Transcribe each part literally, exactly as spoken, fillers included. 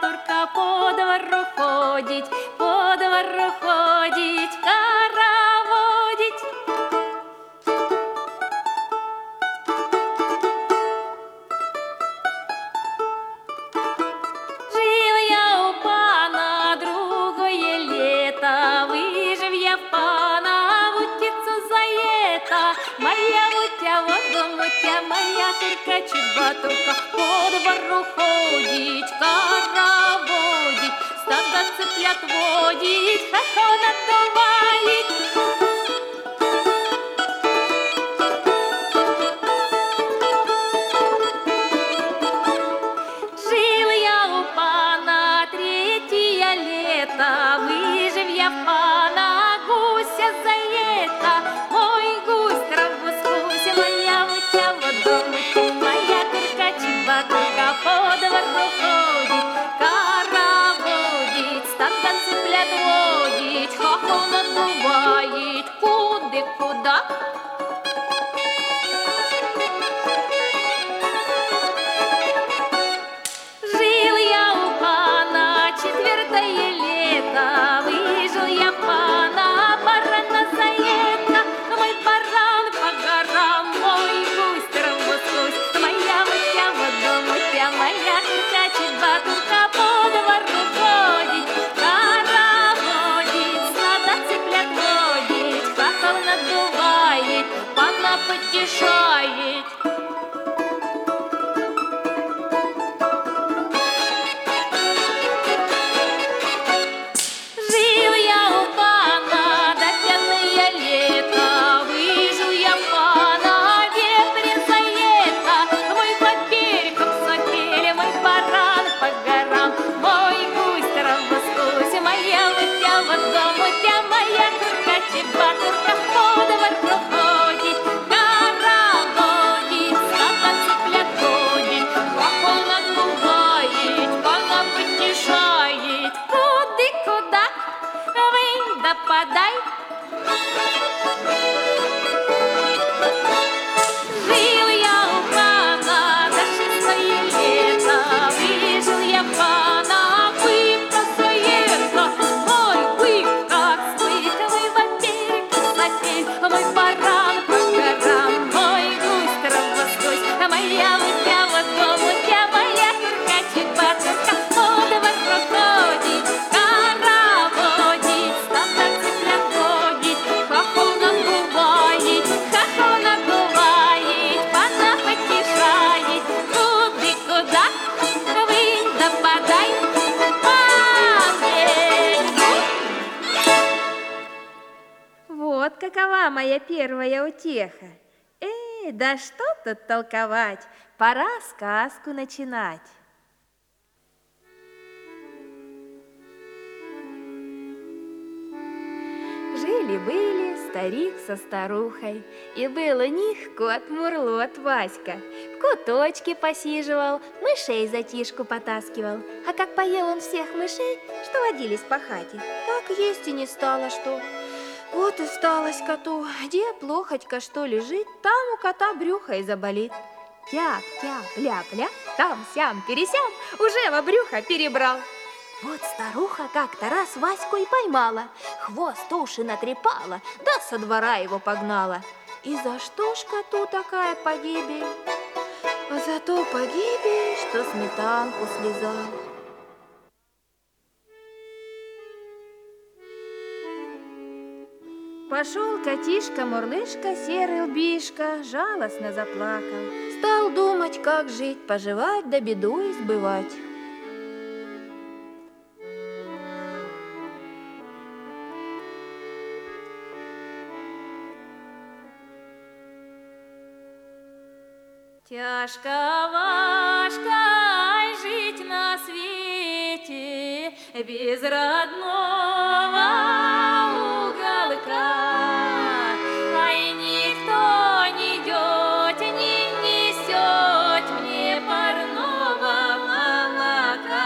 турка по двору ходить, по двору ходить, хороводить. Жил я у пана другое лето, выжив я в пана вутицу за это. Моя вутя, вот мутя, моя турка, чебатурка, по двору ходить, хороводить, стадо цыплят водить, хохо надувает. Жил я у пана третье лето, выжив я в пана гуся за это. Мой гусь траву-скусь, моя мутя, водомутя, моя турка, чебатурка, по двору ходить, хороводить, стадо цыплят водить, хохо надувает. Куды, куда? Жил я у пана четвертое лето, выжил я в пана барана за это. Мой баран по горам, мой гусь траву-скусь, моя мутя, водомутя, моя турка, чебатурка, по двору ходить, хороводить, стадо цыплят водить, хохол надувает, пана потешает. Жил я у пана до пятое лето, выжил я в пана ветре за это. Мой попереком сопели, мой баран по горам, мой гусь траву-скусь, моя мутя, водомутя, моя турка, чебатурка, по двору ходить, хороводить, стадо цыплят водить, хохол надувает, пана потешает. Куды, куда? Вынь да подай. Жил я у пана до шестое лето, выжил я в пана быка за это. Мой бык как слык, мой поперек сопель, мой баран по горам, мой гусь траву-скусь, моя мутя, водомутя, моя турка, чебатурка, по двору ходить, хороводить, стадо цыплят водить, хохол надувает, хохол надувает, пана потешает. Куды, куда? Вынь да подай. Вот какова моя первая утеха. Эй, да что тут толковать, пора сказку начинать. Жили-были старик со старухой, и был у них кот-мурлот Васька. В куточке посиживал, мышей за тишку потаскивал. А как поел он всех мышей, что водились по хате, так есть и не стало что. Вот и сталось коту, где плохотька что лежит, там у кота брюхо и заболит. Тяп-тяп, ляп-ляп, там-сям-пересям, уже во брюхо перебрал. Вот старуха как-то раз Ваську и поймала, хвост уши натрепала, да со двора его погнала. И за что ж коту такая погибель? А за то погибель, что сметанку слезал. Пошел котишка-мурлышка, серый лбишка, жалостно заплакал. Стал думать, как жить, поживать, да беду избывать. Тяжко, важко жить на свете без родного уголка, ай, никто не идет, не несет мне парного молока.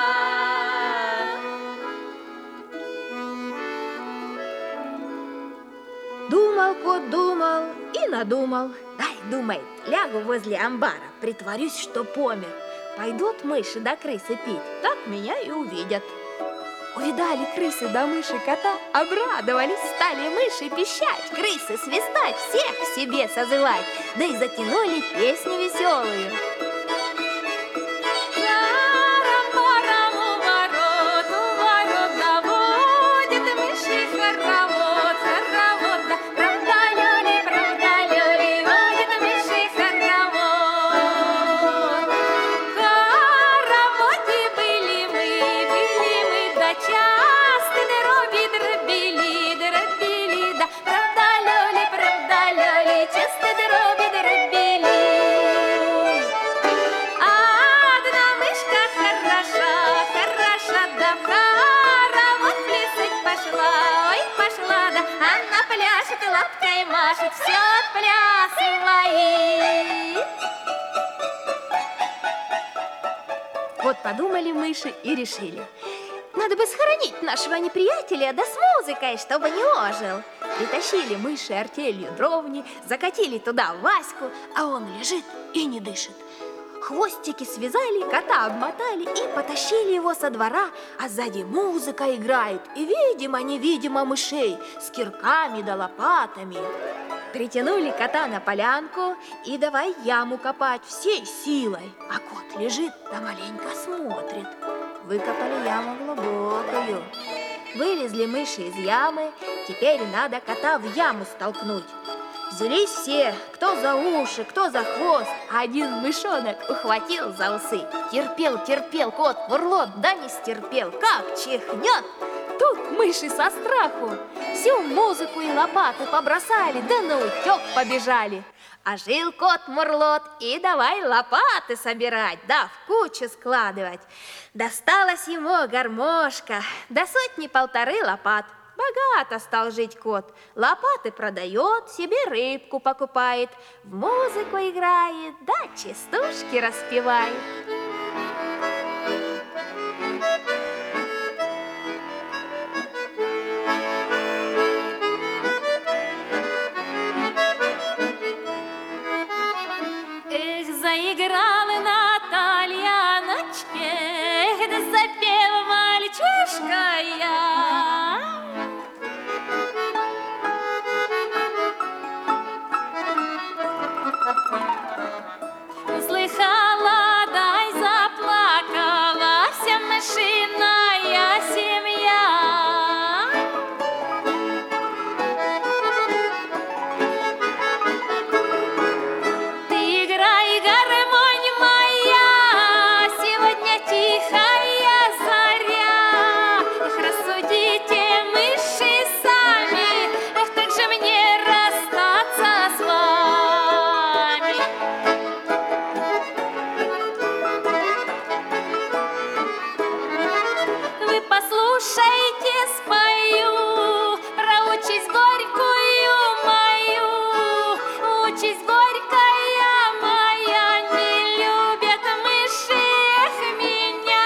Думал кот, думал и надумал. Дай, думает, лягу возле амбара, притворюсь, что помер. Пойдут мыши до крысы пить, так меня и увидят. Увидали крысы да мыши кота, обрадовались, стали мыши пищать, крысы свистать, всех к себе созывать, да и затянули песню веселую. Все отплясывает. Вот подумали мыши и решили: надо бы схоронить нашего неприятеля, да с музыкой, чтобы не ожил. Притащили мыши артелью дровни, закатили туда Ваську, а он лежит и не дышит. Хвостики связали, кота обмотали и потащили его со двора, а сзади музыка играет, и видимо-невидимо мышей с кирками да лопатами. Притянули кота на полянку и давай яму копать всей силой, а кот лежит да маленько смотрит. Выкопали яму глубокую. Вылезли мыши из ямы, теперь надо кота в яму столкнуть. Взялись все, кто за уши, кто за хвост, а один мышонок ухватил за усы. Терпел, терпел кот Мурлот, да не стерпел, как чихнет. Тут мыши со страху всю музыку и лопаты побросали, да наутек побежали. А жил кот Мурлот, и давай лопаты собирать, да в кучу складывать. Досталась ему гармошка, до сотни-полторы лопат. Богато стал жить кот, лопаты продает, себе рыбку покупает, в музыку играет, да частушки распевает. Эх, заиграла на тальяночке, эх, да запел мальчишка я. Услыхала, дай заплакала вся мышиная семья. Ты играй, гармонь моя, сегодня тихая заря. Эх, рассудите, мыши сами, эх, как же мне расстаться с вами. Вы послушайте, спою про участь горькую мою. Участь горькая моя, не любят мыши, эх, меня.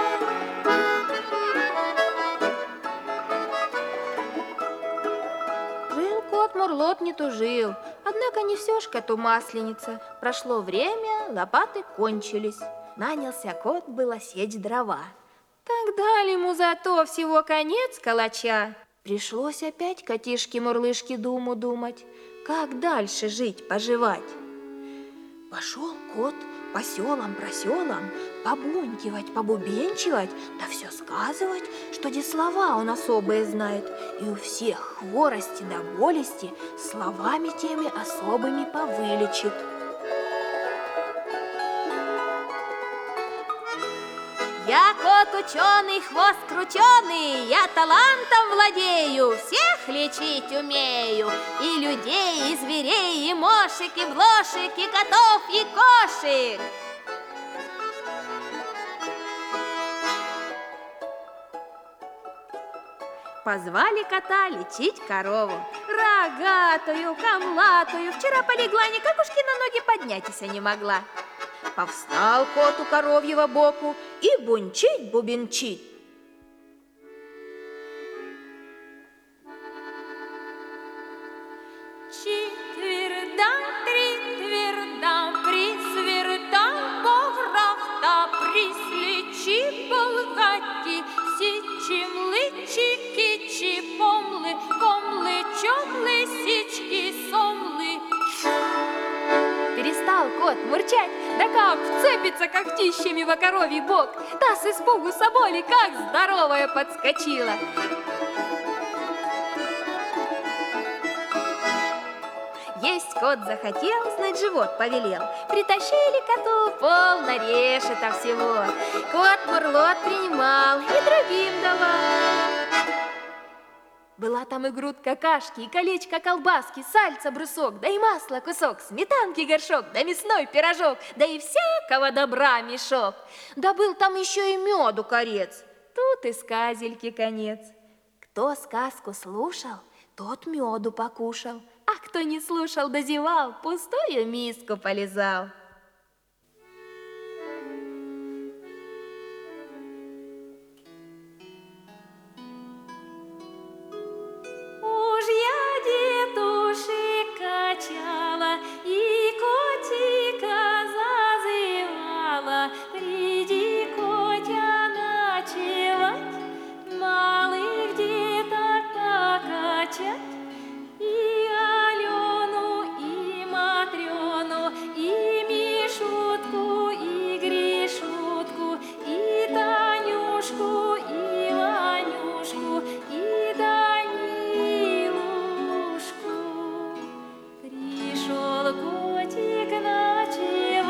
Жил кот Мурлот, не тужил, однако не все ж коту масленица. Прошло время, лопаты кончились. Нанялся кот было сечь дрова. Так дали ему зато всего конец калача. Пришлось опять котишке-мурлышке думу думать, как дальше жить, поживать. Пошел кот по селам, проселам, побунькивать, побубенчивать, да все сказывать, что де слова он особые знает, и у всех хворости да болести словами теми особыми повылечит. Я кот ученый, хвост крученый, я талантом владею, всех лечить умею, и людей, и зверей, и мошек, и блошек, и котов, и кошек. Позвали кота лечить корову. Рогатую, камлатую, вчера полегла, никакушки на ноги поднятися не могла. Повстал кот у коровьего боку и бунчить бубенчить. Четвердам, тритвердам, присвердам, бограхта, мурчать, да как вцепится когтищами во коровий бок. Та с испугу соболи как здоровая подскочила. Есть кот захотел, знать живот повелел. Притащили коту полно решета всего. Кот мурлот принимал и другим давал. Была там и грудка кашки, и колечко колбаски, сальца брусок, да и масла кусок, сметанки горшок, да мясной пирожок, да и всякого добра мешок. Да был там еще и меду корец. Тут и сказельки конец. Кто сказку слушал, тот меду покушал, а кто не слушал, дозевал, пустую миску полизал. И котика зазывала, приди, котя, ночевать, малых деток покачать. И Алену, и Матрёну, и Мишутку, и Гришутку, и Танюшку, и Ванюшку, и Пришел котик ночевать,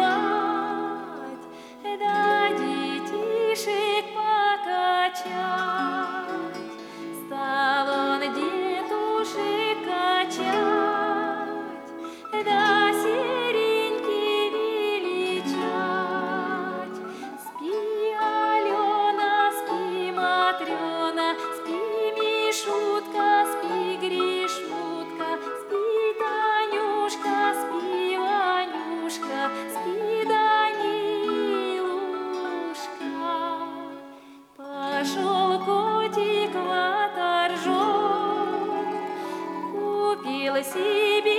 да детишек покачать. Стал он детушек качать, да сереньки величать. Спи, Алена, спи, Матрёна, спи, Мишутка, спи, Гришутка, спи, Танюшка, спи, Ванюшка, спи, Данилушка. Пошел котик в торжок, купил себе